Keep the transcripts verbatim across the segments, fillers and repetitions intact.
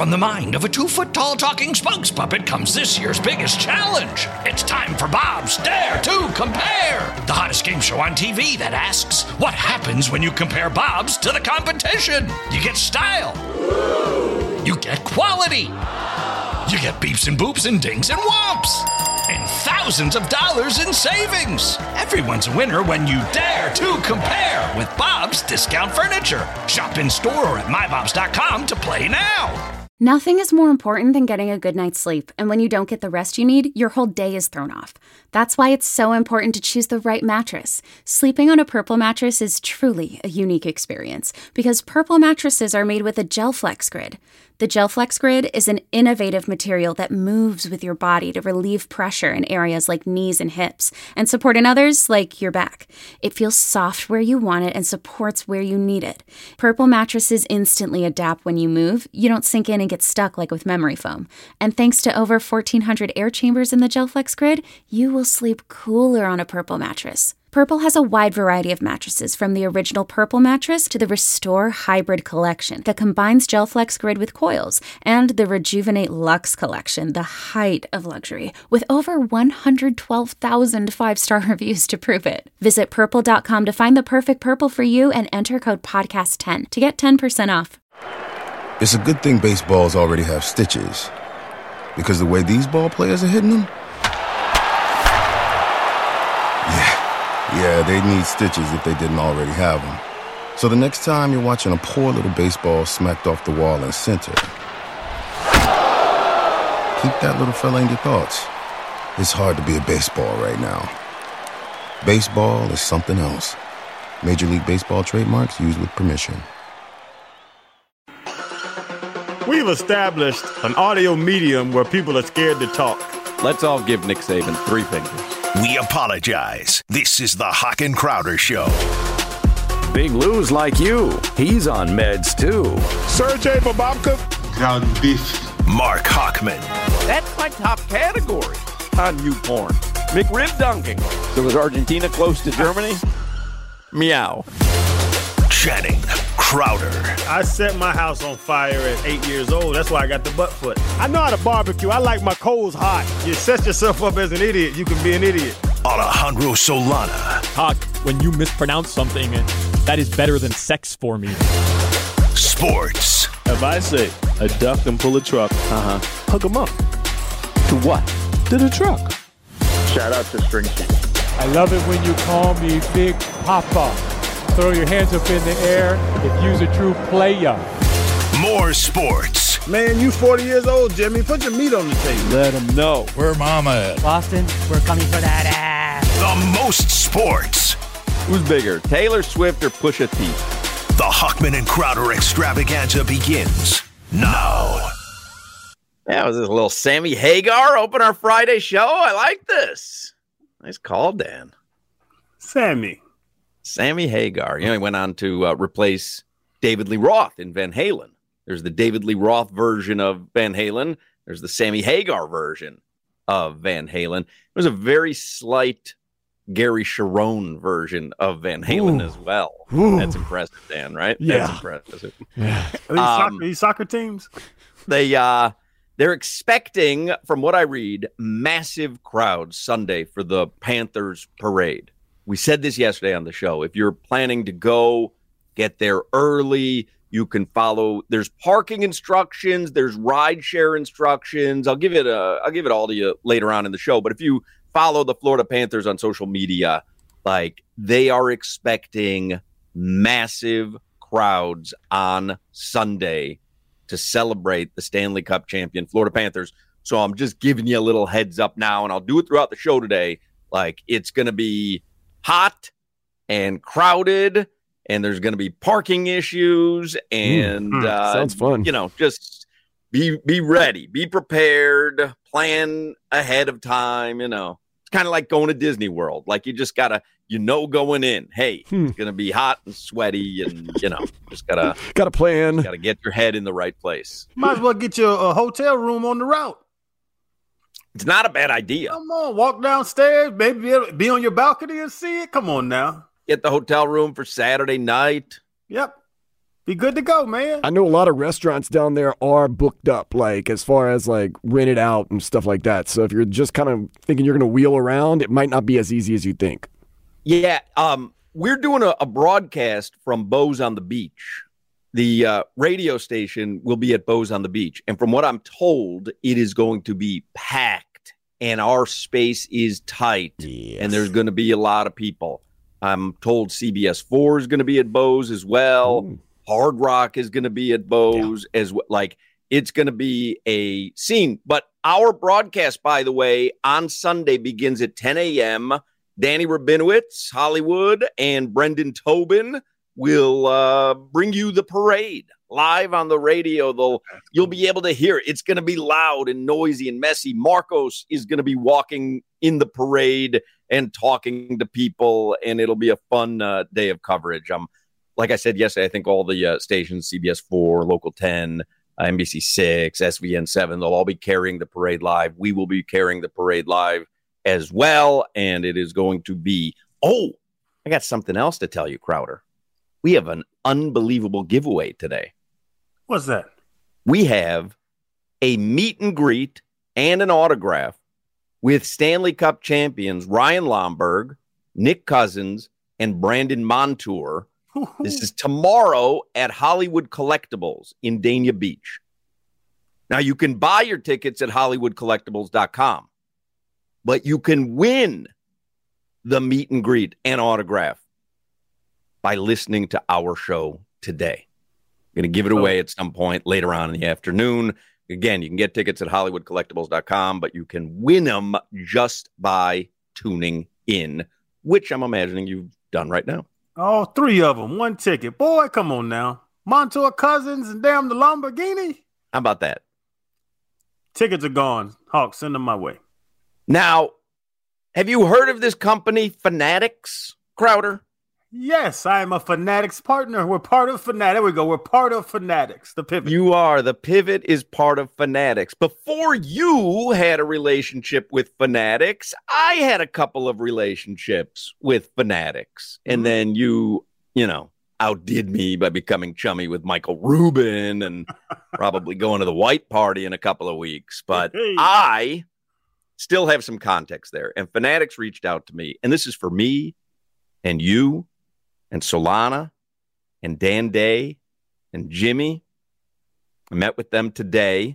From the mind of a two-foot-tall talking spokes puppet comes this year's biggest challenge. It's time for Bob's Dare to Compare, the hottest game show on T V that asks, what happens when you compare Bobs to the competition? You get style. You get quality. You get beeps and boops and dings and whomps. And thousands of dollars in savings. Everyone's a winner when you dare to compare with Bob's Discount Furniture. Shop in store or at my bobs dot com to play now. Nothing is more important than getting a good night's sleep, and when you don't get the rest you need, your whole day is thrown off. That's why it's so important to choose the right mattress. Sleeping on a Purple mattress is truly a unique experience, because Purple mattresses are made with a GelFlex Grid. The GelFlex Grid is an innovative material that moves with your body to relieve pressure in areas like knees and hips, and support in others like your back. It feels soft where you want it and supports where you need it. Purple mattresses instantly adapt when you move. You don't sink in and get stuck like with memory foam. And thanks to over fourteen hundred air chambers in the GelFlex Grid, you will sleep cooler on a Purple mattress. Purple has a wide variety of mattresses, from the original Purple mattress to the Restore Hybrid collection that combines GelFlex Grid with coils, and the Rejuvenate Luxe collection, the height of luxury, with over one hundred twelve thousand five-star reviews to prove it. Visit purple dot com to find the perfect Purple for you and enter code podcast ten to get ten percent off. It's a good thing baseballs already have stitches, because the way these ball players are hitting them, yeah, they need stitches if they didn't already have them. So the next time you're watching a poor little baseball smacked off the wall in center, keep that little fella in your thoughts. It's hard to be a baseball right now. Baseball is something else. Major League Baseball trademarks used with permission. We've established an audio medium where people are scared to talk. Let's all give Nick Saban three fingers. We apologize. This is the Hawk and Crowder Show. Big Lou's like you. He's on meds, too. Sergey Bababka. Ground beef. Mark Hockman. That's my top category on you porn. McRib dunking. So was Argentina close to Germany? Meow. Channing Crowder. I set my house on fire at eight years old. That's why I got the butt foot. I know how to barbecue. I like my coals hot. You set yourself up as an idiot, you can be an idiot. Alejandro Solana. Hawk, when you mispronounce something, that is better than sex for me. Sports. If I say a duck and pull a truck, uh-huh, hook 'em up. To what? To the truck. Shout out to Springsteen. I love it when you call me Big Papa. Throw your hands up in the air if you's a true player. More sports. Man, you forty years old, Jimmy. Put your meat on the table. Let them know. Where mama at? Boston, we're coming for that ass. The most sports. Who's bigger, Taylor Swift or Pusha T? The Hockman and Crowder extravaganza begins now. Yeah, was this a little Sammy Hagar open our Friday show? I like this. Nice call, Dan. Sammy. Sammy Hagar. You know, he went on to uh, replace David Lee Roth in Van Halen. There's the David Lee Roth version of Van Halen. There's the Sammy Hagar version of Van Halen. It was a very slight Gary Sharon version of Van Halen Ooh. as well. Ooh. That's impressive, Dan, right? Yeah. That's impressive. Yeah. Are these, Um, soccer, these soccer teams? They, uh, they're expecting, from what I read, massive crowds Sunday for the Panthers parade. We said this yesterday on the show. If you're planning to go, get there early. You can follow. There's parking instructions. There's ride share instructions. I'll give it a. I'll give it all to you later on in the show. But if you follow the Florida Panthers on social media, like they are expecting massive crowds on Sunday to celebrate the Stanley Cup champion Florida Panthers. So I'm just giving you a little heads up now, and I'll do it throughout the show today. Like it's going to be hot and crowded, and there's going to be parking issues, and mm, uh, sounds fun. You know, just be be ready, be prepared, plan ahead of time. You know, it's kind of like going to Disney World. Like you just gotta, you know, going in. Hey, hmm. it's going to be hot and sweaty, and you know, just gotta gotta plan. Gotta get your head in the right place. Might as well get you a hotel room on the route. It's not a bad idea. Come on, walk downstairs, maybe be on your balcony and see it. Come on now. Get the hotel room for Saturday night. Yep. Be good to go, man. I know a lot of restaurants down there are booked up, like as far as like rented out and stuff like that. So if you're just kind of thinking you're going to wheel around, it might not be as easy as you think. Yeah, um, we're doing a, a broadcast from Bows on the Beach. The uh, radio station will be at Bows on the Beach. And from what I'm told, it is going to be packed and our space is tight. Yes. And there's going to be a lot of people. I'm told C B S four is going to be at Bows as well. Ooh. Hard Rock is going to be at Bows yeah. as well. Like, it's going to be a scene. But our broadcast, by the way, on Sunday begins at ten a.m. Danny Rabinowitz, Hollywood, and Brendan Tobin will uh, bring you the parade live on the radio. They'll, you'll be able to hear it. It's going to be loud and noisy and messy. Marcos is going to be walking in the parade and talking to people, and it'll be a fun uh, day of coverage. Um, like I said yesterday, I think all the uh, stations, C B S four, Local ten, uh, N B C six, S V N seven, they'll all be carrying the parade live. We will be carrying the parade live as well, and it is going to be, oh, I got something else to tell you, Crowder. We have an unbelievable giveaway today. What's that? We have a meet and greet and an autograph with Stanley Cup champions Ryan Lomberg, Nick Cousins, and Brandon Montour. This is tomorrow at Hollywood Collectibles in Dania Beach. Now, you can buy your tickets at hollywood collectibles dot com, but you can win the meet and greet and autograph by listening to our show today. I'm going to give it away at some point later on in the afternoon. Again, you can get tickets at hollywood collectibles dot com, but you can win them just by tuning in, which I'm imagining you've done right now. Oh, three of them, one ticket. Boy, come on now. Montour, Cousins, and damn the Lamborghini. How about that? Tickets are gone. Hawk, send them my way. Now, have you heard of this company, Fanatics, Crowder? Yes, I am a Fanatics partner. We're part of Fanatics. There we go. We're part of Fanatics, the Pivot. You are. The Pivot is part of Fanatics. Before you had a relationship with Fanatics, I had a couple of relationships with Fanatics. And mm-hmm. then you, you know, outdid me by becoming chummy with Michael Rubin and probably going to the white party in a couple of weeks. But hey. I still have some context there. And Fanatics reached out to me. And this is for me and you and Solana, and Dan Day, and Jimmy. I met with them today.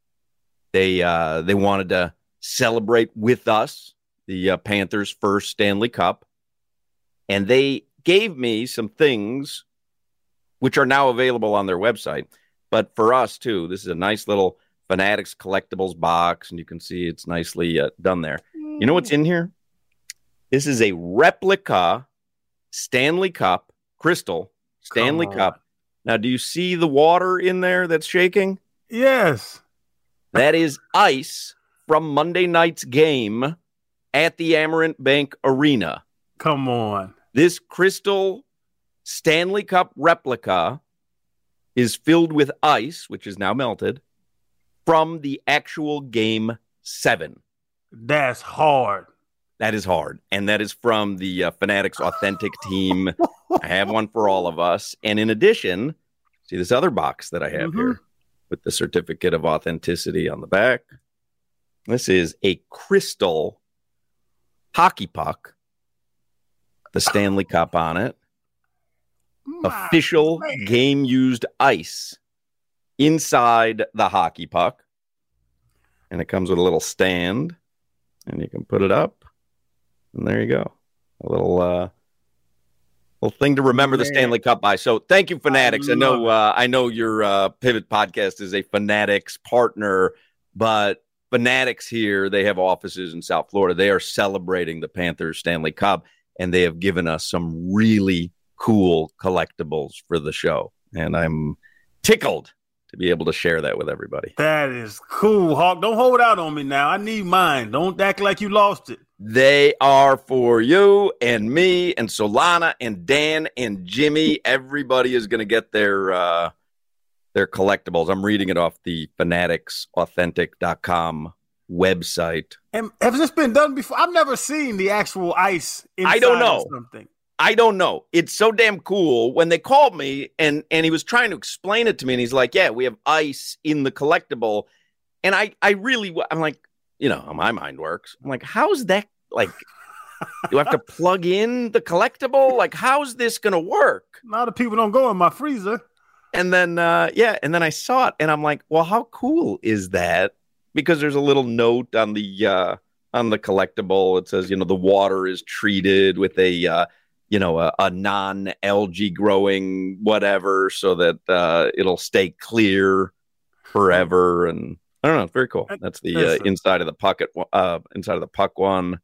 They uh, they wanted to celebrate with us the uh, Panthers' first Stanley Cup, and they gave me some things which are now available on their website. But for us, too, this is a nice little Fanatics collectibles box, and you can see it's nicely uh, done there. You know what's in here? This is a replica Stanley Cup, crystal Stanley Cup. Now, do you see the water in there that's shaking? Yes. That is ice from Monday night's game at the Amerant Bank Arena. Come on. This crystal Stanley Cup replica is filled with ice, which is now melted, from the actual game seven. That's hard. That is hard. And that is from the uh, Fanatics Authentic team. I have one for all of us. And in addition, see this other box that I have mm-hmm. here with the certificate of authenticity on the back. This is a crystal hockey puck, the Stanley Cup on it, My official man. game-used ice inside the hockey puck. And it comes with a little stand, and you can put it up. And there you go. A little uh, little thing to remember the Stanley Cup by. So thank you, Fanatics. I, I know uh, I know your uh, Pivot podcast is a Fanatics partner, but Fanatics here, they have offices in South Florida. They are celebrating the Panthers Stanley Cup, and they have given us some really cool collectibles for the show. And I'm tickled to be able to share that with everybody. That is cool, Hawk. Don't hold out on me now. I need mine. Don't act like you lost it. They are for you and me and Solana and Dan and Jimmy. Everybody is going to get their uh, their collectibles. I'm reading it off the fanatics authentic dot com website. And has this been done before? I've never seen the actual ice inside I don't know. Something. I don't know. It's so damn cool. When they called me and and he was trying to explain it to me, and he's like, yeah, we have ice in the collectible. And I, I really, I'm like, you know, how my mind works. I'm like, how's that, like, do I have to plug in the collectible? Like, how's this going to work? A lot of people don't go in my freezer. And then, uh, yeah, and then I saw it, and I'm like, well, how cool is that? Because there's a little note on the uh, on the collectible. It says, you know, the water is treated with a, uh, you know, a, a non-algae growing whatever, so that uh, it'll stay clear forever. And I don't know, it's very cool. That's the uh, inside of the pocket, uh, inside of the puck one.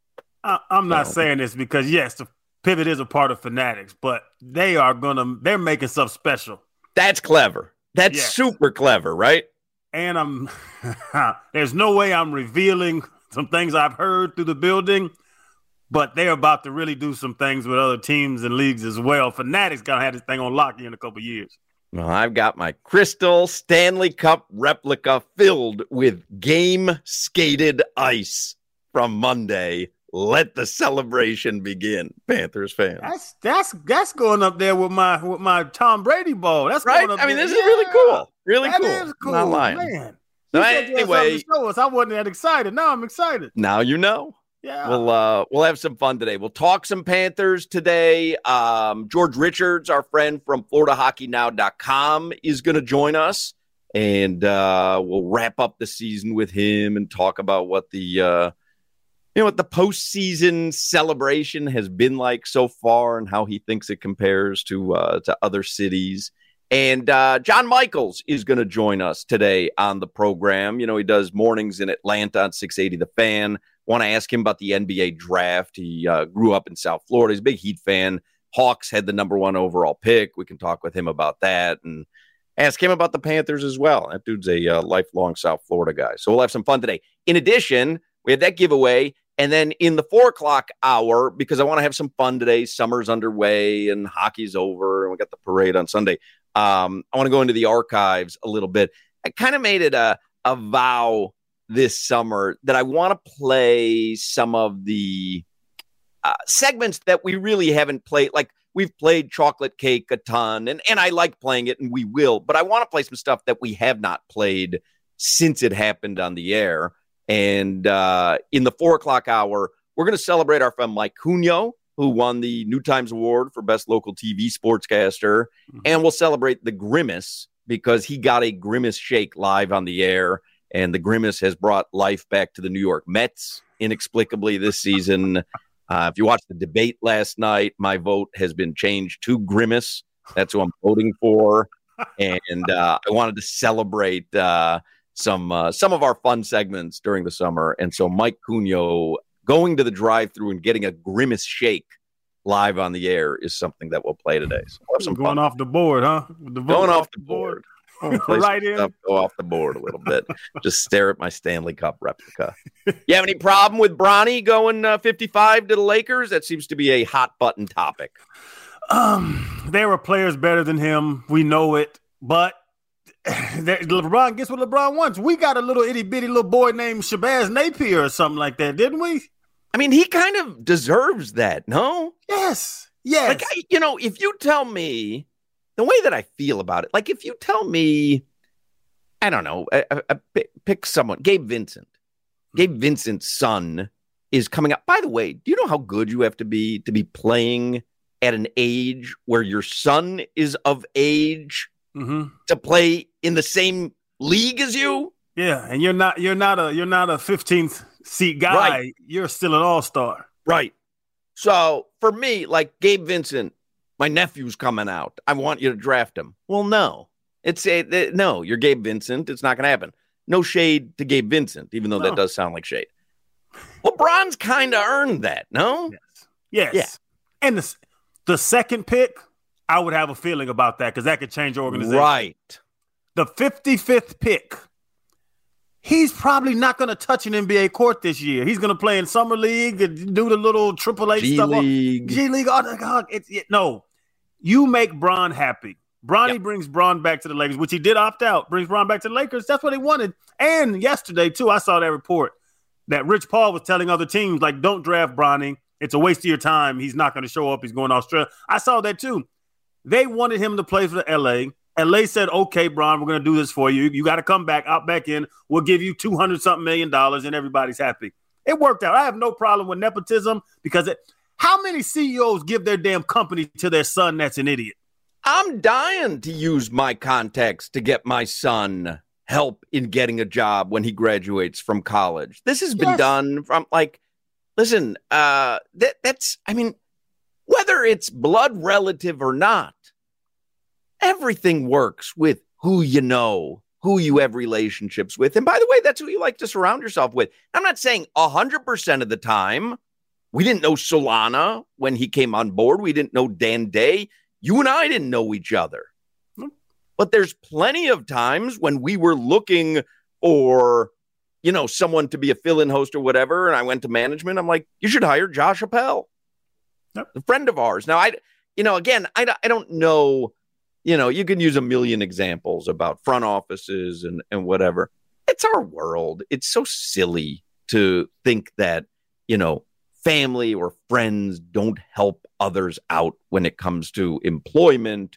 I, I'm not so. saying this because yes, the pivot is a part of Fanatics, but they are gonna, they're making stuff special. That's clever. That's yes. super clever, right? And I'm, there's no way I'm revealing some things I've heard through the building, but they're about to really do some things with other teams and leagues as well. Fanatics gonna have this thing on lock in a couple years. Well, I've got my crystal Stanley Cup replica filled with game-skated ice from Monday. Let the celebration begin, Panthers fans. That's that's that's going up there with my with my Tom Brady ball. That's right. Going up I mean, there. this yeah. is really cool. Really that cool. Is cool. I'm not lying. Man. So You anyway, to show us. I wasn't that excited. Now I'm excited. Now you know. Yeah. We'll uh we'll have some fun today. We'll talk some Panthers today. Um, George Richards, our friend from Florida Hockey Now dot com, is going to join us, and uh, we'll wrap up the season with him and talk about what the uh, you know what the postseason celebration has been like so far and how he thinks it compares to uh, to other cities. And uh, John Michaels is going to join us today on the program. You know, he does mornings in Atlanta on six eighty The Fan. Want to ask him about the N B A draft. He uh, grew up in South Florida. He's a big Heat fan. Hawks had the number one overall pick. We can talk with him about that and ask him about the Panthers as well. That dude's a uh, lifelong South Florida guy. So we'll have some fun today. In addition, we had that giveaway. And then in the four o'clock hour, because I want to have some fun today, summer's underway and hockey's over, and we got the parade on Sunday. Um, I want to go into the archives a little bit. I kind of made it a, a vow this summer that I want to play some of the uh, segments that we really haven't played. Like we've played Chocolate Cake a ton, and, and I like playing it, and we will. But I want to play some stuff that we have not played since it happened on the air. And uh, in the four o'clock hour, we're going to celebrate our friend Mike Cugno, who won the New Times Award for Best Local T V Sportscaster. Mm-hmm. And we'll celebrate the Grimace because he got a Grimace shake live on the air. And the Grimace has brought life back to the New York Mets inexplicably this season. Uh, if you watched the debate last night, my vote has been changed to Grimace. That's who I'm voting for. And uh, I wanted to celebrate uh, some uh, some of our fun segments during the summer. And so Mike Cugno going to the drive-thru and getting a Grimace shake live on the air is something that we'll play today. So we'll have some going fun. off the board, huh? The going off the board. board. Right in. Stuff, go off the board a little bit. Just stare at my Stanley Cup replica. You have any problem with Bronny going uh, fifty-five to the Lakers? That seems to be a hot button topic. Um, there are players better than him. We know it, but LeBron gets what LeBron wants. We got a little itty bitty little boy named Shabazz Napier or something like that, didn't we? I mean, he kind of deserves that, no? Yes. Yes. Like, I, you know, if you tell me the way that I feel about it, like if you tell me, I don't know, I, I, I pick someone, Gabe Vincent. Gabe Vincent's son is coming out. By the way, do you know how good you have to be to be playing at an age where your son is of age mm-hmm. to play in the same league as you? Yeah, and you're not you're not a you're not a fifteenth seat guy. Right. You're still an all-star. Right. So for me, like Gabe Vincent, my nephew's coming out. I want you to draft him. Well, no. It's a, uh, no, you're Gabe Vincent. It's not going to happen. No shade to Gabe Vincent, even though no. that does sound like shade. LeBron's kind of earned that, no? Yes. Yes. Yeah. And the, the second pick, I would have a feeling about that because that could change the organization. Right. The fifty-fifth pick, he's probably not going to touch an N B A court this year. He's going to play in Summer League and do the little Triple A G stuff. League. G League. Oh, God. It's, it, no. You make Bron happy. Bronny yep. brings Bron back to the Lakers, which he did opt out. Brings Bron back to the Lakers. That's what he wanted. And yesterday, too, I saw that report that Rich Paul was telling other teams, like, don't draft Bronny. It's a waste of your time. He's not going to show up. He's going to Australia. I saw that too. They wanted him to play for the L A. L A said, okay, Bron, we're going to do this for you. You got to come back, out back in. We'll give you two hundred something million dollars and everybody's happy. It worked out. I have no problem with nepotism because it, how many C E Os give their damn company to their son that's an idiot? I'm dying to use my contacts to get my son help in getting a job when he graduates from college. This has been yes. done from like, listen, uh, that, that's, I mean, whether it's blood relative or not, everything works with who you know, who you have relationships with. And by the way, that's who you like to surround yourself with. I'm not saying one hundred percent of the time. We didn't know Solana when he came on board. We didn't know Dan Day. You and I didn't know each other. But there's plenty of times when we were looking for, you know, someone to be a fill-in host or whatever, and I went to management. I'm like, you should hire Josh Appel, yep. a friend of ours. Now, I, you know, again, I, I don't know, you know, you can use a million examples about front offices and, and whatever. It's our world. It's so silly to think that, you know, family or friends don't help others out when it comes to employment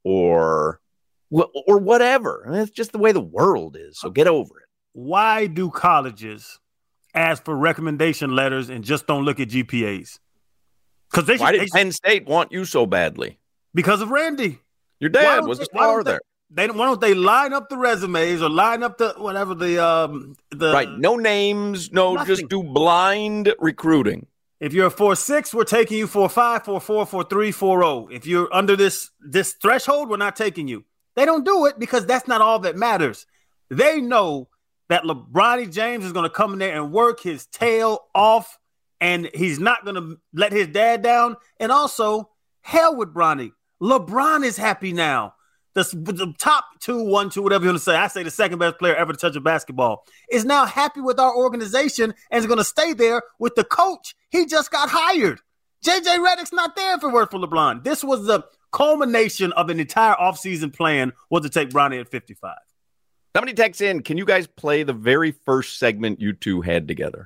or or whatever. I mean, it's just the way the world is. So get over it. Why do colleges ask for recommendation letters and just don't look at G P As? Because they why should, did they, Penn State want you so badly? Because of Randy. Your dad was a star there. They why don't they line up the resumes or line up the whatever the um the right? No names, no, nothing. Just do blind recruiting. If you're a four six, we're taking you for five, four four, four three, four zero. If you're under this this threshold, we're not taking you. They don't do it because that's not all that matters. They know that LeBron James is going to come in there and work his tail off, and he's not going to let his dad down. And also, hell with Bronny. LeBron is happy now. The, the top two, one, two, whatever you want to say. I say the second best player ever to touch a basketball is now happy with our organization and is going to stay there with the coach. He just got hired. J J Redick's not there if it weren't for LeBron. This was the culmination of an entire offseason plan was to take Bronny at fifty-five. Somebody texts in, can you guys play the very first segment you two had together?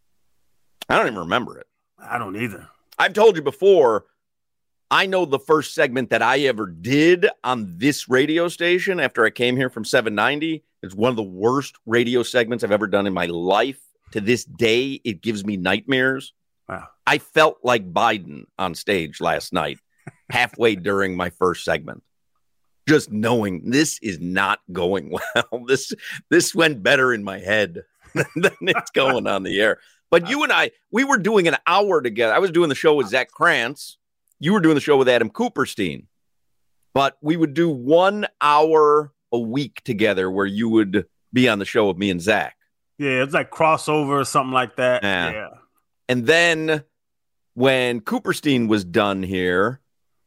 I don't even remember it. I don't either. I've told you before, I know the first segment that I ever did on this radio station after I came here from seven ninety. It's one of the worst radio segments I've ever done in my life. To this day, it gives me nightmares. Wow. I felt like Biden on stage last night, halfway during my first segment, just knowing this is not going well. This this went better in my head than it's going on the air. But you and I, we were doing an hour together. I was doing the show with Zach Krantz. You were doing the show with Adam Cooperstein. But we would do one hour a week together where you would be on the show with me and Zach. Yeah, it's like crossover or something like that. Yeah. yeah. And then when Cooperstein was done here,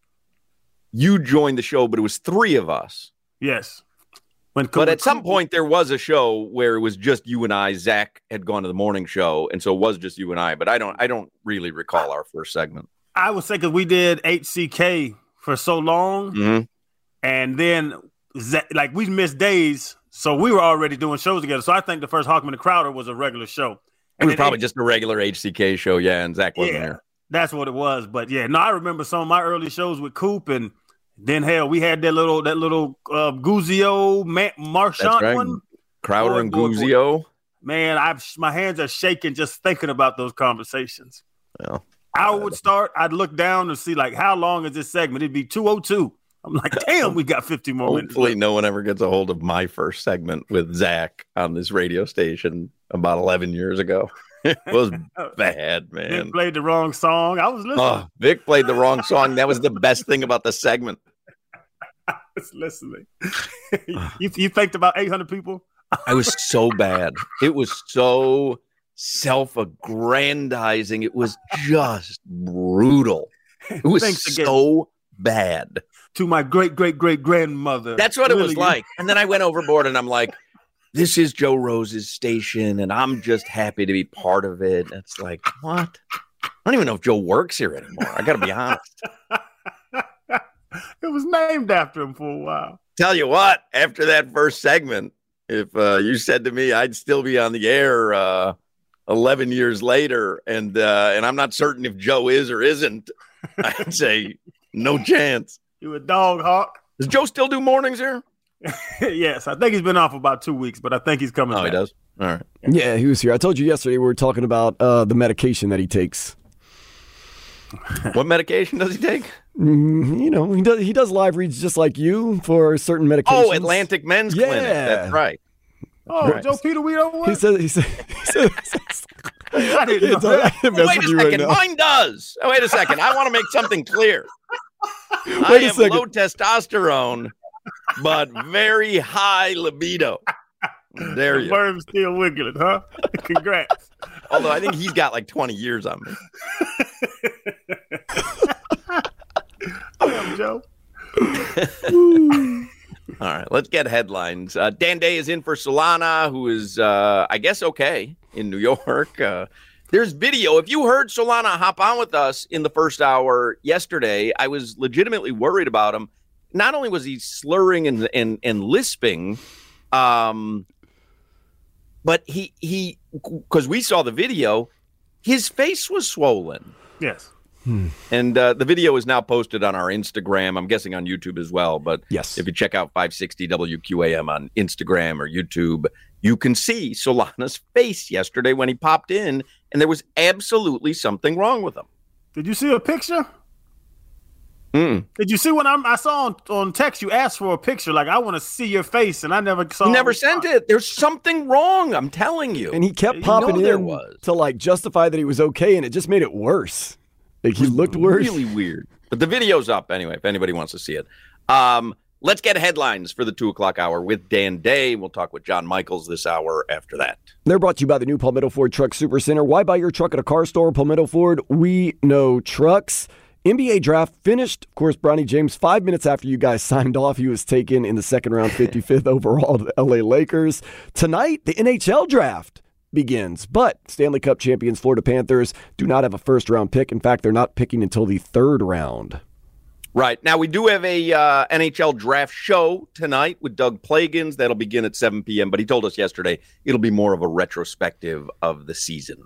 you joined the show, but it was three of us. Yes. When but Cooper, at some point, there was a show where it was just you and I. Zach had gone to the morning show, and so it was just you and I. But I don't, I don't really recall our first segment. I would say because we did H C K for so long, mm-hmm. and then like we missed days, so we were already doing shows together. So I think the first Hawkman and Crowder was a regular show. It was probably just a regular H C K show, yeah, and Zach wasn't yeah, there. That's what it was. But yeah, no, I remember some of my early shows with Coop, and then hell, we had that little that little uh, Guzio Ma- Marchant right. one. Crowder boy, and boy, Guzio. Boy. Man, I my hands are shaking just thinking about those conversations. Yeah. I would start, I'd look down and see like how long is this segment? It'd be two oh two. I'm like, damn, we got fifty more minutes. Hopefully no one ever gets a hold of my first segment with Zach on this radio station about eleven years ago. It was bad, man. Vic played the wrong song. I was listening. Oh, Vic played the wrong song. That was the best thing about the segment. I was listening. you, you faked about eight hundred people? I was so bad. It was so self-aggrandizing. It was just brutal. It was so bad. To my great, great, great grandmother. That's what really? It was like. And then I went overboard and I'm like, this is Joe Rose's station and I'm just happy to be part of it. It's like, what? I don't even know if Joe works here anymore. I got to be honest. It was named after him for a while. Tell you what, after that first segment, if uh, you said to me I'd still be on the air uh, eleven years later, and uh, and I'm not certain if Joe is or isn't. I'd say no chance. You a dog, Hawk? Does Joe still do mornings here? Yes, I think he's been off for about two weeks, but I think he's coming oh, back. he does? All right. Yeah, he was here. I told you yesterday we were talking about uh, the medication that he takes. What medication does he take? Mm, you know, he does he does live reads just like you for certain medications. Oh, Atlantic Men's yeah. Clinic. That's right. Oh, right. Joe Peter, we don't want. He said, he said, he said I didn't know that. Oh, wait a second. Right Mine does. Oh, wait a second. I want to make something clear. Wait I a have second. low testosterone, but very high libido. There you go. Worm's still wiggling, huh? Congrats. Although I think he's got like twenty years on me. Damn, Joe. All right, let's get headlines. Uh, Dan Day is in for Solana, who is, uh, I guess, okay in New York. Uh, there's video. If you heard Solana hop on with us in the first hour yesterday, I was legitimately worried about him. Not only was he slurring and and, and lisping, um, but he he because we saw the video, his face was swollen. Yes. Hmm. And uh, the video is now posted on our Instagram. I'm guessing on YouTube as well. But yes, if you check out five sixty W Q A M on Instagram or YouTube, you can see Solana's face yesterday when he popped in, and there was absolutely something wrong with him. Did you see a picture? Mm. Did you see when I'm, I saw on, on text you asked for a picture? Like, I want to see your face, and I never saw He never sent it. There's something wrong, I'm telling you. And he kept You popping know there in was. to like justify that he was okay, and it just made it worse. Like he looked worse. Really weird. But the video's up anyway, if anybody wants to see it. Um, let's get headlines for the two o'clock hour with Dan Day. We'll talk with John Michaels this hour after that. They're brought to you by the new Palmetto Ford Truck Super Center. Why buy your truck at a car store? Palmetto Ford, we know trucks. N B A draft finished. Of course, Bronny James, five minutes after you guys signed off, he was taken in the second round, fifty-fifth overall to the L A Lakers. Tonight, the N H L draft begins, but Stanley Cup champions Florida Panthers do not have a first-round pick. In fact, they're not picking until the third round. Right. Now, we do have a uh, N H L draft show tonight with Doug Plagans. That'll begin at seven p.m., but he told us yesterday it'll be more of a retrospective of the season.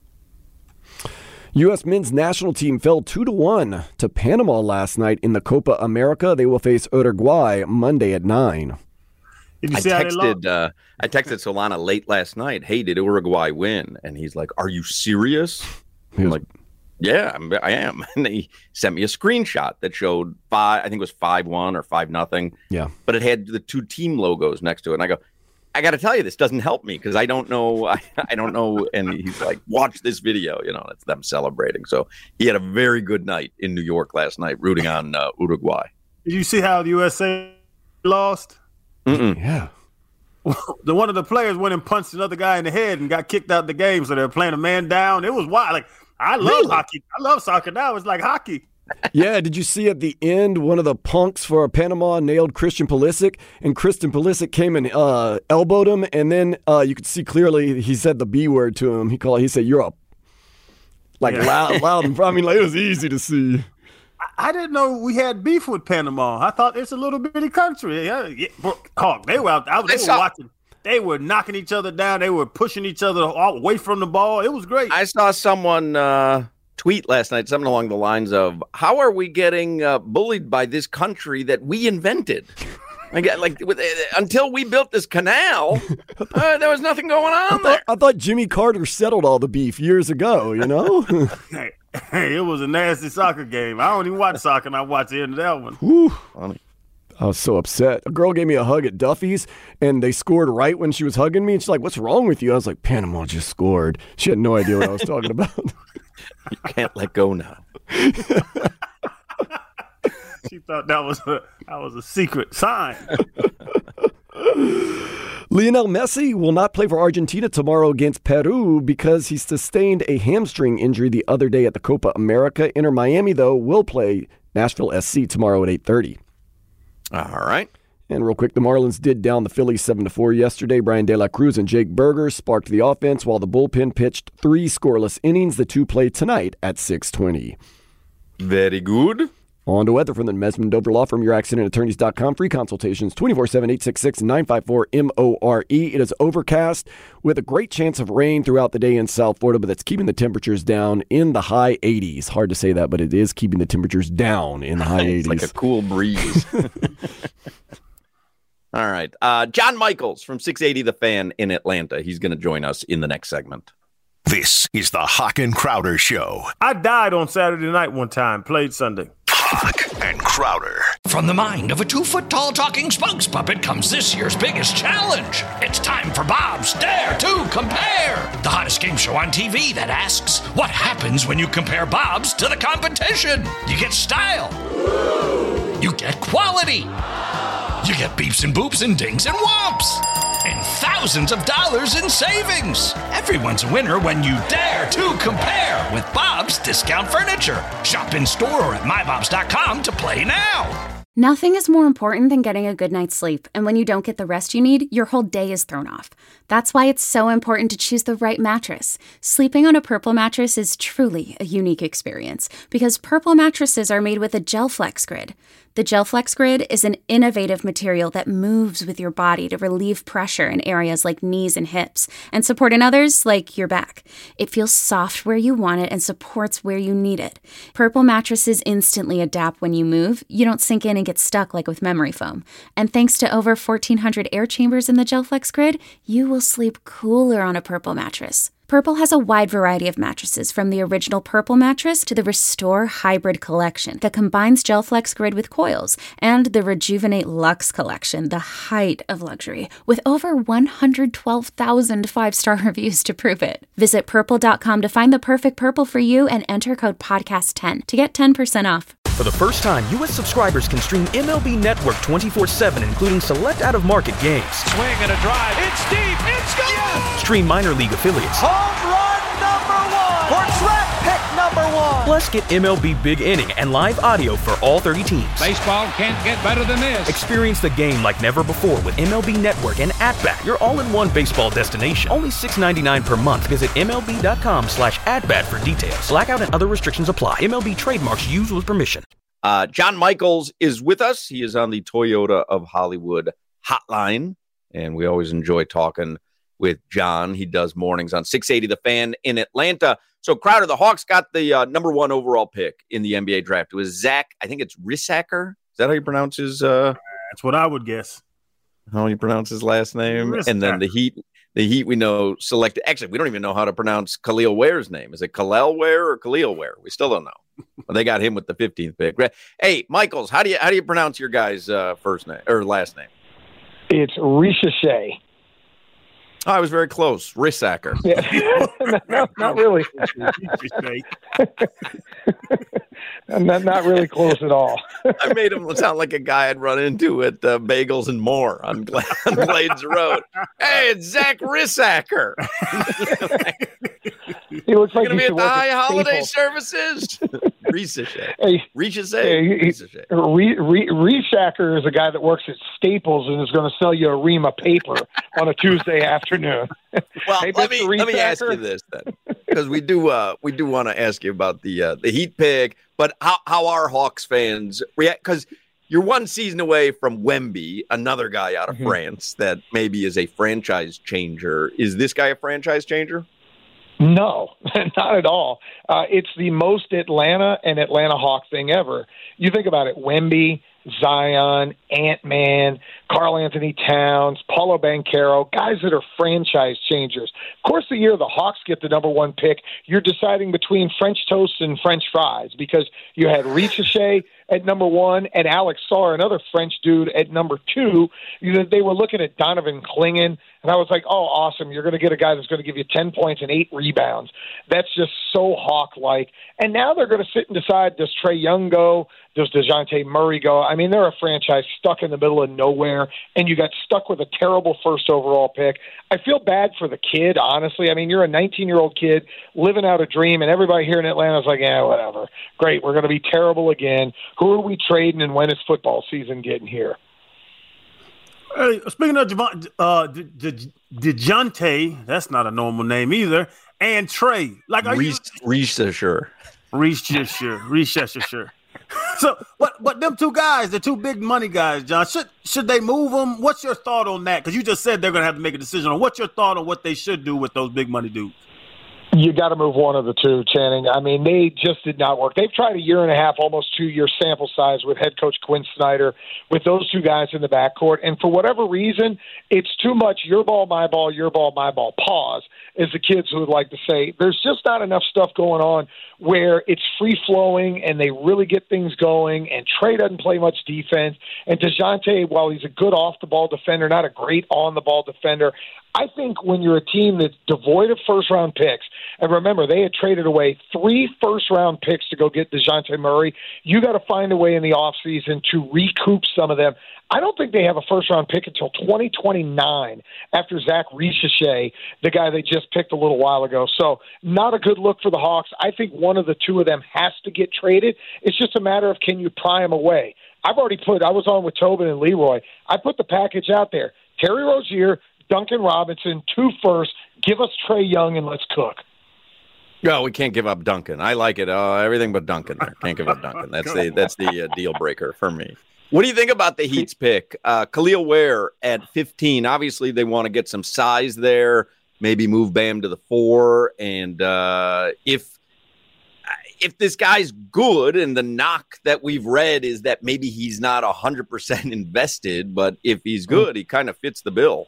U S men's national team fell two to one to Panama last night in the Copa America. They will face Uruguay Monday at nine. Did you I see how they texted uh, I texted Solana late last night, hey, did Uruguay win? And he's like, are you serious? I'm like, yeah, I'm, I am. And he sent me a screenshot that showed five, I think it was five one or five nothing. Yeah. But it had the two team logos next to it. And I go, I got to tell you, this doesn't help me because I don't know. I, I don't know. And he's like, watch this video. You know, it's them celebrating. So he had a very good night in New York last night rooting on uh, Uruguay. Did you see how the U S A lost? Mm-mm. Yeah. The one of the players went and punched another guy in the head and got kicked out the game. So they're playing a man down. It was wild. Like, I love Really? hockey. I love soccer now. It's like hockey. Yeah, did you see at the end one of the punks for Panama nailed Christian Pulisic, and Christian Pulisic came and uh, elbowed him, and then uh, you could see clearly he said the B word to him. He called. He said, "You're up." Like Yeah. loud, loud. In front. I mean, like, it was easy to see. I, I didn't know we had beef with Panama. I thought it's a little bitty country. Yeah, yeah. Hawk, they were out. I was, they I were saw- watching. They were knocking each other down. They were pushing each other away from the ball. It was great. I saw someone uh, tweet last night, something along the lines of, how are we getting uh, bullied by this country that we invented? Like, like with, uh, until we built this canal, uh, there was nothing going I on thought, there. I thought Jimmy Carter settled all the beef years ago. You know. Hey, hey, it was a nasty soccer game. I don't even watch soccer, and I watched the end of that one. Whew. Funny. I was so upset. A girl gave me a hug at Duffy's, and they scored right when she was hugging me. And she's like, "What's wrong with you?" I was like, "Panama just scored." She had no idea what I was talking about. You can't let go now. She thought that was a that was a secret sign. Lionel Messi will not play for Argentina tomorrow against Peru because he sustained a hamstring injury the other day at the Copa America. Inter Miami, though, will play Nashville S C tomorrow at eight thirty. All right. And real quick, the Marlins did down the Phillies seven to four yesterday. Brian De La Cruz and Jake Berger sparked the offense while the bullpen pitched three scoreless innings. The two play tonight at six twenty. Very good. On to weather from the Mesman Dover Law Firm, your accident attorneys dot com. Free consultations twenty-four seven, eight six six, nine five four, M O R E. It is overcast with a great chance of rain throughout the day in South Florida, but that's keeping the temperatures down in the high eighties. Hard to say that, but it is keeping the temperatures down in the high eighties. It's like a cool breeze. All right. Uh, John Michaels from six eighty The Fan in Atlanta. He's going to join us in the next segment. This is the Hawk and Crowder Show. I died on Saturday night one time, played Sunday. Hawk and Crowder. From the mind of a two-foot-tall talking spokes puppet comes this year's biggest challenge. It's time for Bob's Dare to Compare, the hottest game show on T V that asks, what happens when you compare Bobs to the competition? You get style. You get quality. You get beeps and boops and dings and whomps. And thousands of dollars in savings. Everyone's a winner when you dare to compare with Bob's Discount Furniture. Shop in store or at my bobs dot com to play now. Nothing is more important than getting a good night's sleep, and when you don't get the rest you need, your whole day is thrown off. That's why it's so important to choose the right mattress. Sleeping on a Purple mattress is truly a unique experience, because Purple mattresses are made with a GelFlex Grid. The GelFlex Grid is an innovative material that moves with your body to relieve pressure in areas like knees and hips, and support in others like your back. It feels soft where you want it and supports where you need it. Purple mattresses instantly adapt when you move. You don't sink in and get stuck like with memory foam. And thanks to over fourteen hundred air chambers in the GelFlex Grid, you will sleep cooler on a Purple mattress. Purple has a wide variety of mattresses, from the original Purple mattress to the Restore Hybrid collection that combines GelFlex Grid with coils, and the Rejuvenate Luxe collection, the height of luxury, with over one hundred twelve thousand five-star reviews to prove it. Visit purple dot com to find the perfect Purple for you and enter code podcast ten to get ten percent off. For the first time, U S subscribers can stream M L B Network twenty-four seven, including select out-of-market games. Swing and a drive. It's deep. It's gone. Yes! Stream minor league affiliates. Home run number one. Or draft pick number one. Plus, get M L B Big Inning and live audio for all thirty teams. Baseball can't get better than this. Experience the game like never before with M L B Network and At-Bat, your all-in-one baseball destination. Only six ninety-nine per month. Visit M L B dot com slash at-bat for details. Blackout and other restrictions apply. M L B trademarks used with permission. Uh, John Michaels is with us. He is on the Toyota of Hollywood hotline, and we always enjoy talking with John. He does mornings on six eighty The Fan in Atlanta. So, Crowder, the Hawks got the uh, number one overall pick in the N B A draft. It was Zach, I think it's Rissacker. Is that how you pronounce his? Uh, That's what I would guess. How you pronounce his last name? Rissacker. And then the Heat. The Heat we know selected. Actually, we don't even know how to pronounce Khalil Ware's name. Is it Khalil Ware or Khalil Ware? We still don't know. They got him with the fifteenth pick. Hey, Michaels, how do you how do you pronounce your guy's uh, first name or last name? It's Rissacker. Oh, I was very close. Rissacker. Yeah, no, not really. not, not really close at all. I made him sound like a guy I'd run into at uh, Bagels and More on, Gla- on Glades Road. Hey, it's Zach Rissacker. He looks like going to be at the high at holiday Staples. services. Rissacker. Hey, Rissacker. Rissacker is a guy that works at Staples and is going to sell you a ream of paper on a Tuesday afternoon. Well, hey, let me let me ask you this then, because we do uh, we do want to ask you about the uh, the Heat pick, but how how are Hawks fans react? Because you're one season away from Wemby, another guy out of mm-hmm. France that maybe is a franchise changer. Is this guy a franchise changer? No, not at all. Uh, it's the most Atlanta and Atlanta Hawk thing ever. You think about it, Wemby, Zion, Ant-Man, Karl Anthony Towns, Paulo Banchero, guys that are franchise changers. Of course, the year the Hawks get the number one pick, you're deciding between French toast and French fries because you had Rissacker at number one and Alex Sarr, another French dude, at number two. You know, they were looking at Donovan Clingan, and I was like, oh, awesome. You're going to get a guy that's going to give you ten points and eight rebounds. That's just so Hawk-like. And now they're going to sit and decide, does Trae Young go? Does DeJounte Murray go? I mean, they're a franchise stuck in the middle of nowhere, and you got stuck with a terrible first overall pick. I feel bad for the kid, honestly. I mean, you're a nineteen-year-old kid living out a dream, and everybody here in Atlanta is like, yeah, whatever. Great, we're going to be terrible again. Who are we trading, and when is football season getting here? Hey, speaking of Javon, uh, De- De- DeJounte, that's not a normal name either, and Trae. Like, are Reese, you... Reese, sure. Reese, sure. Reese, sure. So, but but them two guys, the two big money guys, John, should should they move them? What's your thought on that? Because you just said they're going to have to make a decision on what's your thought on what they should do with those big money dudes. You got to move one of the two, Channing. I mean, they just did not work. They've tried a year and a half, almost two-year sample size with head coach Quinn Snyder, with those two guys in the backcourt. And for whatever reason, it's too much your ball, my ball, your ball, my ball, pause, as the kids who would like to say. There's just not enough stuff going on where it's free-flowing and they really get things going, and Trey doesn't play much defense. And DeJounte, while he's a good off-the-ball defender, not a great on-the-ball defender, I think when you're a team that's devoid of first-round picks, and remember, they had traded away three first-round picks to go get DeJounte Murray, you got to find a way in the offseason to recoup some of them. I don't think they have a first-round pick until twenty twenty-nine after Zach Richeche, the guy they just picked a little while ago. So not a good look for the Hawks. I think one of the two of them has to get traded. It's just a matter of can you pry them away. I've already put – I was on with Tobin and Leroy. I put the package out there. Terry Rozier, Duncan Robinson, two firsts, give us Trae Young, and let's cook. No, we can't give up Duncan. I like it. Uh, everything but Duncan there. Can't give up Duncan. That's the that's the uh, deal breaker for me. What do you think about the Heat's pick? Uh, Khalil Ware at fifteen. Obviously, they want to get some size there, maybe move Bam to the four. And uh, if if this guy's good, and the knock that we've read is that maybe he's not one hundred percent invested, but if he's good, he kind of fits the bill.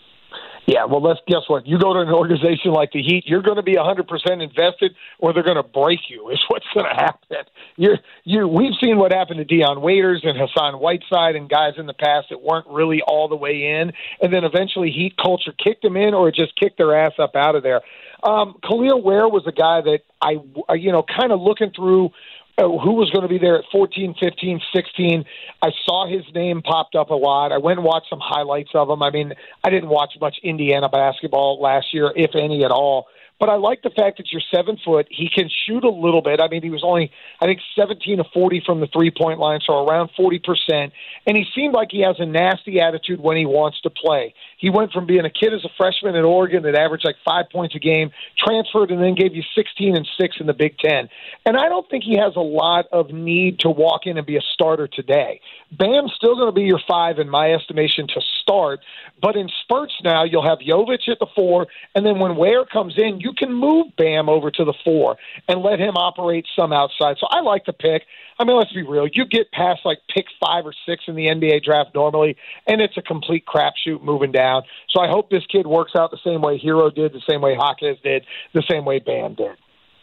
Yeah, well, let's guess what? You go to an organization like the Heat, you're going to be one hundred percent invested, or they're going to break you. Is what's going to happen. You're, you, we've seen what happened to Dion Waiters and Hassan Whiteside and guys in the past that weren't really all the way in, and then eventually Heat culture kicked them in, or it just kicked their ass up out of there. Um, Khalil Ware was a guy that I, you know, kind of looking through who was going to be there at fourteen, fifteen, sixteen. I saw his name popped up a lot. I went and watched some highlights of him. I mean, I didn't watch much Indiana basketball last year, if any at all. But I like the fact that you're seven foot. He can shoot a little bit. I mean, he was only, I think, seventeen of forty from the three-point line, so around forty percent. And he seemed like he has a nasty attitude when he wants to play. He went from being a kid as a freshman at Oregon that averaged like five points a game, transferred, and then gave you sixteen and six in the Big Ten. And I don't think he has a lot of need to walk in and be a starter today. Bam's still going to be your five, in my estimation, to start. But in spurts now, you'll have Jovic at the four, and then when Ware comes in, you can move Bam over to the four and let him operate some outside. So I like the pick. I mean, let's be real. You get past like pick five or six in the N B A draft normally, and it's a complete crapshoot moving down. So I hope this kid works out the same way Hero did, the same way Hawkins did, the same way Bam did.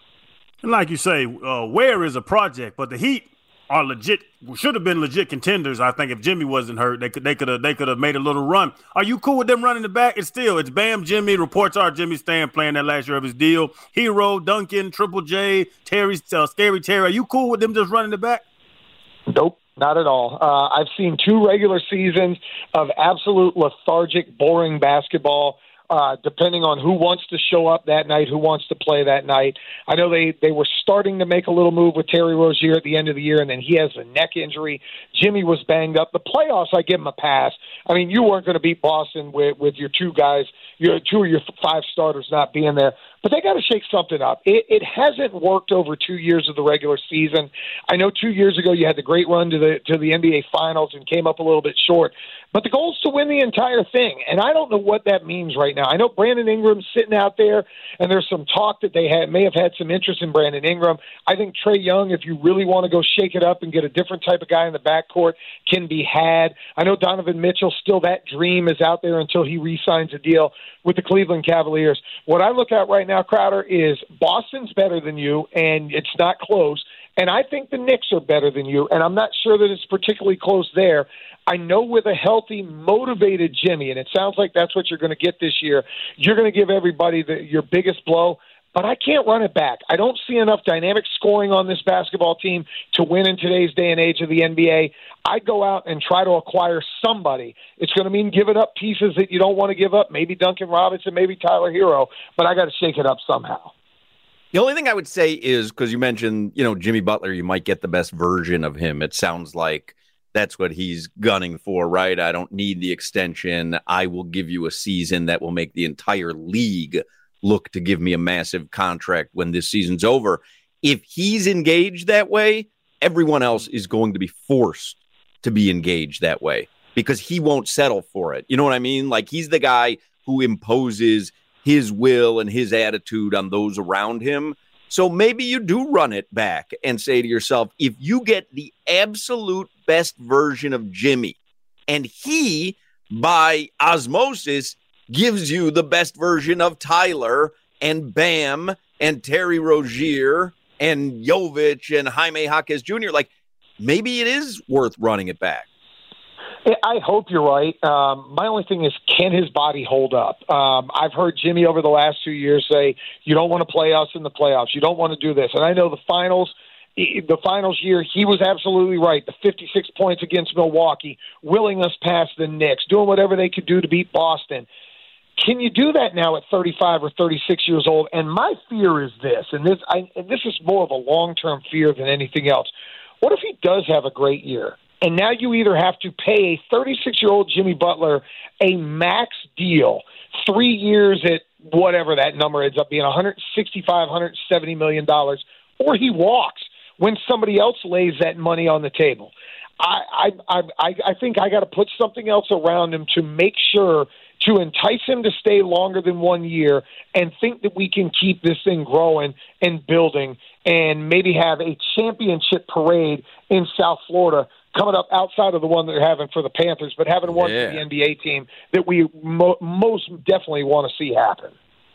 And like you say, uh, Ware is a project, but the Heat are legit, should have been legit contenders. I think if Jimmy wasn't hurt, they could they could have they could have made a little run. Are you cool with them running the back? It's still it's Bam, Jimmy. Reports are Jimmy Stan playing that last year of his deal. Hero, Duncan, Triple J, Terry, uh, Scary Terry. Are you cool with them just running the back? Nope, not at all. Uh, I've seen two regular seasons of absolute lethargic, boring basketball. Uh, depending on who wants to show up that night, who wants to play that night. I know they, they were starting to make a little move with Terry Rozier at the end of the year, and then he has a neck injury. Jimmy was banged up. The playoffs, I give him a pass. I mean, you weren't going to beat Boston with, with your two guys, your two of your five starters not being there. But they got to shake something up. It, it hasn't worked over two years of the regular season. I know two years ago you had the great run to the to the N B A Finals and came up a little bit short. But the goal is to win the entire thing, and I don't know what that means right now. I know Brandon Ingram's sitting out there, and there's some talk that they had, may have had some interest in Brandon Ingram. I think Trae Young, if you really want to go shake it up and get a different type of guy in the backcourt, can be had. I know Donovan Mitchell, still that dream is out there until he re-signs a deal with the Cleveland Cavaliers. What I look at right now, Crowder, is Boston's better than you, and it's not close. And I think the Knicks are better than you, and I'm not sure that it's particularly close there. I know with a healthy, motivated Jimmy, and it sounds like that's what you're going to get this year, you're going to give everybody the, your biggest blow, but I can't run it back. I don't see enough dynamic scoring on this basketball team to win in today's day and age of the N B A. I go out and try to acquire somebody. It's going to mean giving up pieces that you don't want to give up, maybe Duncan Robinson, maybe Tyler Hero, but I got to shake it up somehow. The only thing I would say is, because you mentioned, you know, Jimmy Butler, you might get the best version of him. It sounds like that's what he's gunning for, right? I don't need the extension. I will give you a season that will make the entire league look to give me a massive contract when this season's over. If he's engaged that way, everyone else is going to be forced to be engaged that way because he won't settle for it. You know what I mean? Like, he's the guy who imposes his will and his attitude on those around him. So maybe you do run it back and say to yourself, if you get the absolute best version of Jimmy and he, by osmosis, gives you the best version of Tyler and Bam and Terry Rozier and Jovic and Jaime Jaquez Junior, like, maybe it is worth running it back. I hope you're right. Um, my only thing is, can his body hold up? Um, I've heard Jimmy over the last two years say, you don't want to play us in the playoffs. You don't want to do this. And I know the finals, the finals year, he was absolutely right. The fifty-six points against Milwaukee, willing us past the Knicks, doing whatever they could do to beat Boston. Can you do that now at thirty-five or thirty-six years old? And my fear is this, and this, I, and this is more of a long-term fear than anything else. What if he does have a great year? And now you either have to pay a thirty-six-year-old Jimmy Butler a max deal, three years at whatever that number ends up being, one hundred sixty-five, one hundred seventy million dollars, or he walks when somebody else lays that money on the table. I I I, I think I got to put something else around him to make sure to entice him to stay longer than one year and think that we can keep this thing growing and building and maybe have a championship parade in South Florida coming up outside of the one that they're having for the Panthers, but having one yeah. for the N B A team that we mo- most definitely want to see happen.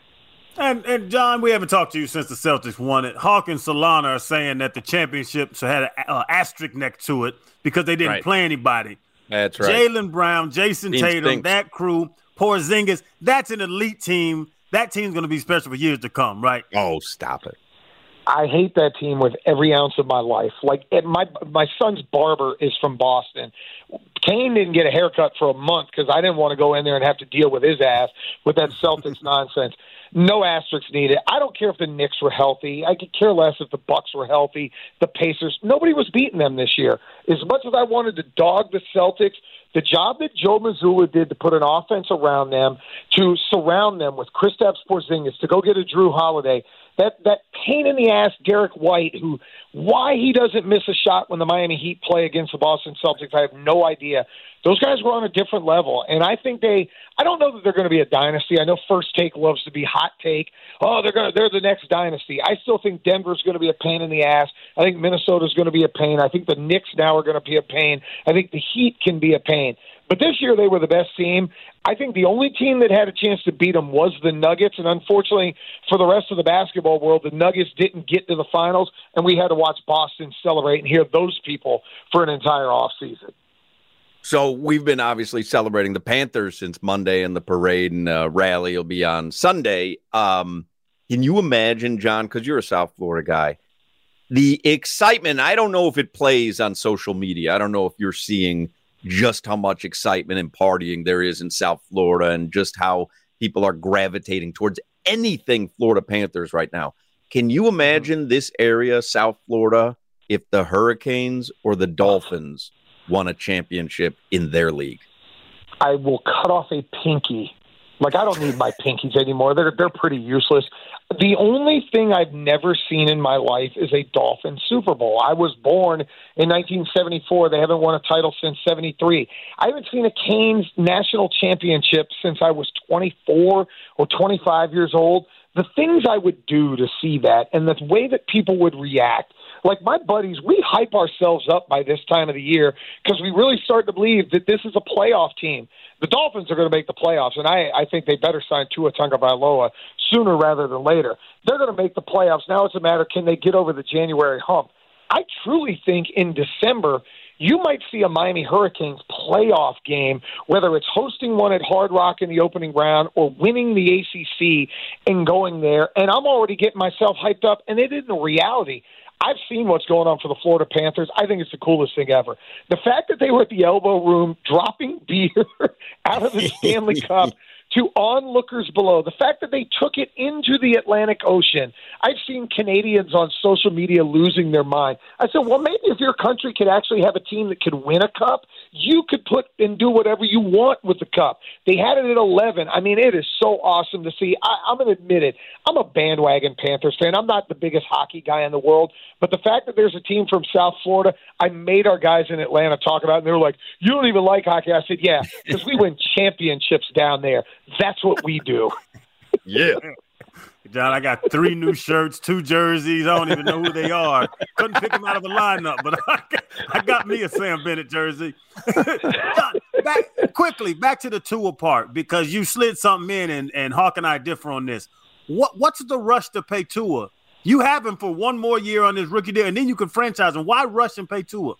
And, and, John, we haven't talked to you since the Celtics won it. Hawk and Solana are saying that the championship had an uh, asterisk next to it because they didn't right. play anybody. That's right. Jaylen Brown, Jason Team Tatum, stinks. that crew, Porzingis, that's an elite team. That team's going to be special for years to come, right? Oh, stop it. I hate that team with every ounce of my life. Like, it, my my son's barber is from Boston. Kane didn't get a haircut for a month because I didn't want to go in there and have to deal with his ass with that Celtics nonsense. No asterisks needed. I don't care if the Knicks were healthy. I could care less if the Bucks were healthy, the Pacers. Nobody was beating them this year. As much as I wanted to dog the Celtics, the job that Joe Mazzulla did to put an offense around them, to surround them with Kristaps Porzingis, to go get a Drew Holiday, that that pain in the ass Derek White, who why he doesn't miss a shot when the Miami Heat play against the Boston Celtics, I have no idea. Those guys were on a different level, and I think they. I don't know that they're going to be a dynasty. I know First Take loves to be hot take. Oh, they're going to. They're the next dynasty. I still think Denver's going to be a pain in the ass. I think Minnesota's going to be a pain. I think the Knicks now are going to be a pain. I think the Heat can be a pain. But this year they were the best team. I think the only team that had a chance to beat them was the Nuggets, and unfortunately for the rest of the basketball world, the Nuggets didn't get to the finals, and we had to watch Boston celebrate and hear those people for an entire offseason. So we've been obviously celebrating the Panthers since Monday, and the parade and uh, rally will be on Sunday. Um, can you imagine, John, because you're a South Florida guy, the excitement? I don't know if it plays on social media. I don't know if you're seeing just how much excitement and partying there is in South Florida and just how people are gravitating towards anything Florida Panthers right now. Can you imagine this area, South Florida, if the Hurricanes or the Dolphins won a championship in their league? I will cut off a pinky. Like, I don't need my pinkies anymore. They're they're pretty useless. The only thing I've never seen in my life is a Dolphins Super Bowl. I was born in nineteen seventy-four. They haven't won a title since seventy-three. I haven't seen a Canes national championship since I was twenty-four or twenty-five years old. The things I would do to see that and the way that people would react. Like my buddies, we hype ourselves up by this time of the year because we really start to believe that this is a playoff team. The Dolphins are going to make the playoffs, and I, I think they better sign Tua Tagovailoa sooner rather than later. They're going to make the playoffs. Now it's a matter, can they get over the January hump? I truly think in December you might see a Miami Hurricanes playoff game, whether it's hosting one at Hard Rock in the opening round or winning the A C C and going there. And I'm already getting myself hyped up, and it isn't a reality. I've seen what's going on for the Florida Panthers. I think it's the coolest thing ever. The fact that they were at the elbow room dropping beer out of the Stanley Cup to onlookers below, the fact that they took it into the Atlantic Ocean. I've seen Canadians on social media losing their mind. I said, well, maybe if your country could actually have a team that could win a cup, You could put and do whatever you want with the cup. They had it at eleven. I mean, it is so awesome to see. I, I'm going to admit it. I'm a bandwagon Panthers fan. I'm not the biggest hockey guy in the world, but the fact that there's a team from South Florida, I made our guys in Atlanta talk about it, and they were like, you don't even like hockey. I said, yeah, because we win championships down there. That's what we do. Yeah. John, I got three new shirts, two jerseys. I don't even know who they are. Couldn't pick them out of a lineup, but I got, I got me a Sam Bennett jersey. John, back, quickly, back to the Tua part, because you slid something in, and, and Hawk and I differ on this. What What's the rush to pay Tua? You have him for one more year on this rookie deal, and then you can franchise him. Why rush and pay Tua?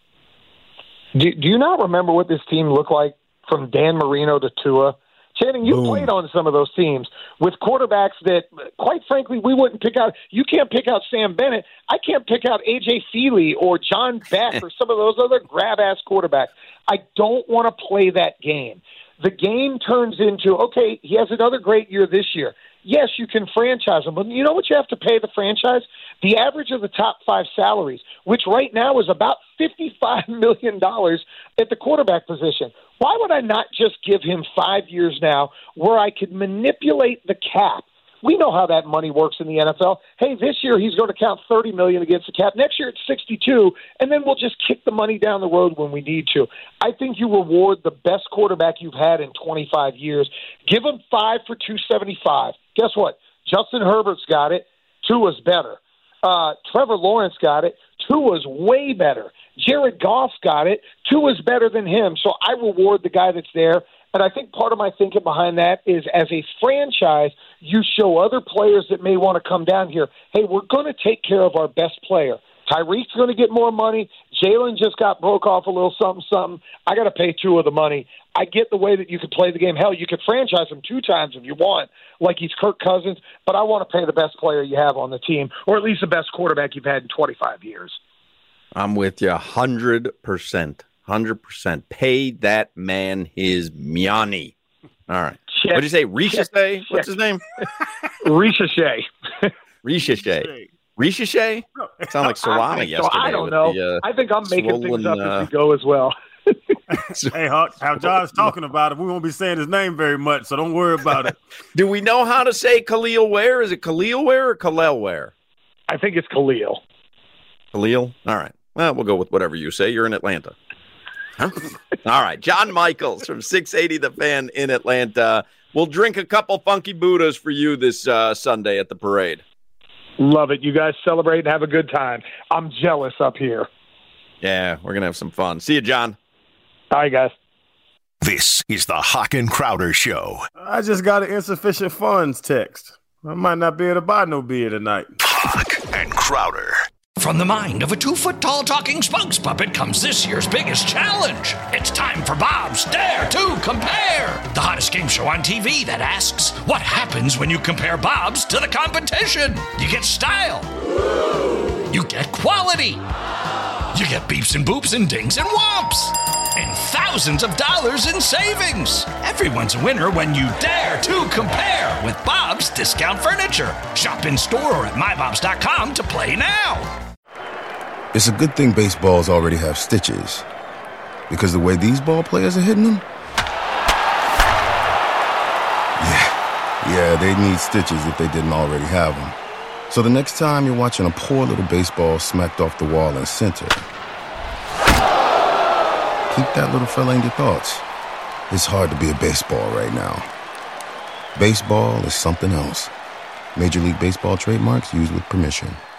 Do, do you not remember what this team looked like from Dan Marino to Tua? Channing, you Boom. played on some of those teams with quarterbacks that, quite frankly, we wouldn't pick out. You can't pick out Sam Bennett. I can't pick out A J Feely or John Beck or some of those other grab-ass quarterbacks. I don't want to play that game. The game turns into, okay, he has another great year this year. Yes, you can franchise him, but you know what you have to pay the franchise? The average of the top five salaries, which right now is about fifty-five million dollars at the quarterback position. Why would I not just give him five years now where I could manipulate the cap? We know how that money works in the N F L. Hey, this year he's going to count thirty million dollars against the cap. Next year it's sixty-two, and then we'll just kick the money down the road when we need to. I think you reward the best quarterback you've had in twenty-five years. Give him five for two seventy-five. Guess what? Justin Herbert's got it. Tua's better. Uh, Trevor Lawrence got it. Tua's way better. Jared Goff's got it. Tua's better than him. So I reward the guy that's there. And I think part of my thinking behind that is, as a franchise, you show other players that may want to come down here, hey, we're going to take care of our best player. Tyreek's going to get more money. Jalen just got broke off a little something, something. I got to pay two of the money. I get the way that you could play the game. Hell, you could franchise him two times if you want, like he's Kirk Cousins, but I want to pay the best player you have on the team, or at least the best quarterback you've had in twenty-five years. I'm with you one hundred percent. one hundred percent. Pay that man his miani. All right. What did you say? Ricochet? What's his name? Ricochet. Ricochet. Ricochet? Sound like Solana yesterday. So I don't know. The, uh, I think I'm making swollen, things up uh, as we go as well. Hey, Hawk, how John's talking about it, we won't be saying his name very much, so don't worry about it. Do we know how to say Khalil Ware? Is it Khalil Ware or Khalil Ware? I think it's Khalil. Khalil? All right. Well, we'll go with whatever you say. You're in Atlanta. Huh? All right. John Michaels from six eighty The Fan in Atlanta. We'll drink a couple funky Buddhas for you this uh, Sunday at the parade. Love it. You guys celebrate and have a good time. I'm jealous up here. Yeah, we're going to have some fun. See you, John. All right, guys. This is the Hawk and Crowder Show. I just got an insufficient funds text. I might not be able to buy no beer tonight. Hawk and Crowder. From the mind of a two-foot-tall talking spokes puppet comes this year's biggest challenge. It's time for Bob's Dare to Compare, the hottest game show on T V that asks, what happens when you compare Bob's to the competition? You get style. You get quality. You get beeps and boops and dings and whomps. And thousands of dollars in savings. Everyone's a winner when you dare to compare with Bob's Discount Furniture. Shop in store or at my bobs dot com to play now. It's a good thing baseballs already have stitches, because the way these ball players are hitting them, yeah, yeah, they need stitches if they didn't already have them. So the next time you're watching a poor little baseball smacked off the wall in center, keep that little fella in your thoughts. It's hard to be a baseball right now. Baseball is something else. Major League Baseball trademarks used with permission.